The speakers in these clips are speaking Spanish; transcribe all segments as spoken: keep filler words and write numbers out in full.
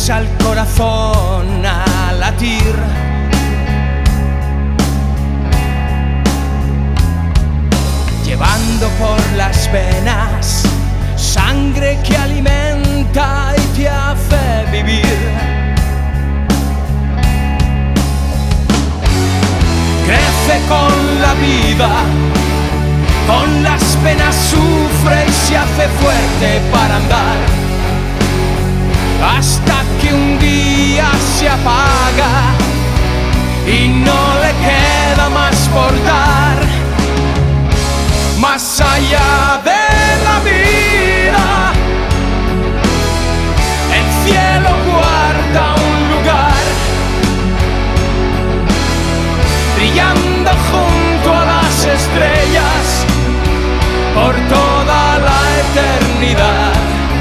impulsa el corazón a latir. Llevando por las venas sangre que alimenta y te hace vivir. Crece con la vida, con las penas sufre y se hace fuerte para andar, hasta que un día se apaga y no le queda más por dar. Más allá de la vida, el cielo guarda un lugar, brillando junto a las estrellas por toda la eternidad.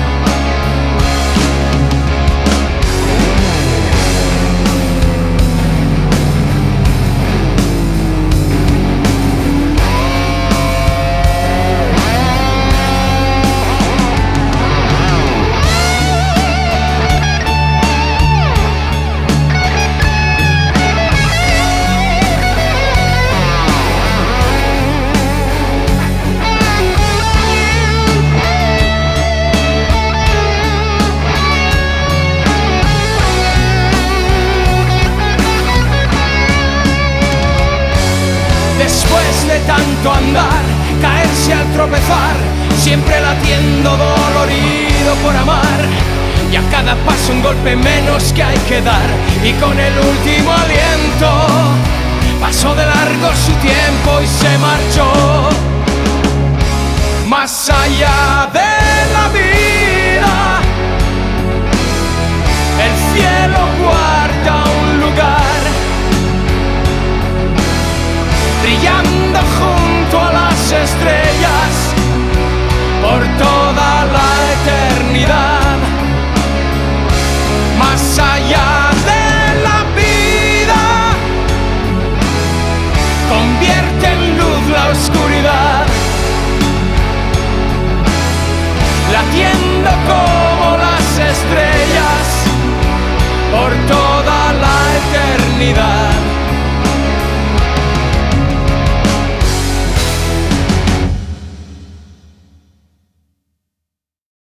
Después de tanto andar, caerse al tropezar, siempre latiendo dolorido por amar, y a cada paso un golpe menos que hay que dar, y con el último aliento pasó de largo su tiempo y se marchó. Más allá de la vida, el cielo guarda un lugar, brillando junto a las estrellas por toda la eternidad. Más allá de la vida, convierte en luz la oscuridad, latiendo con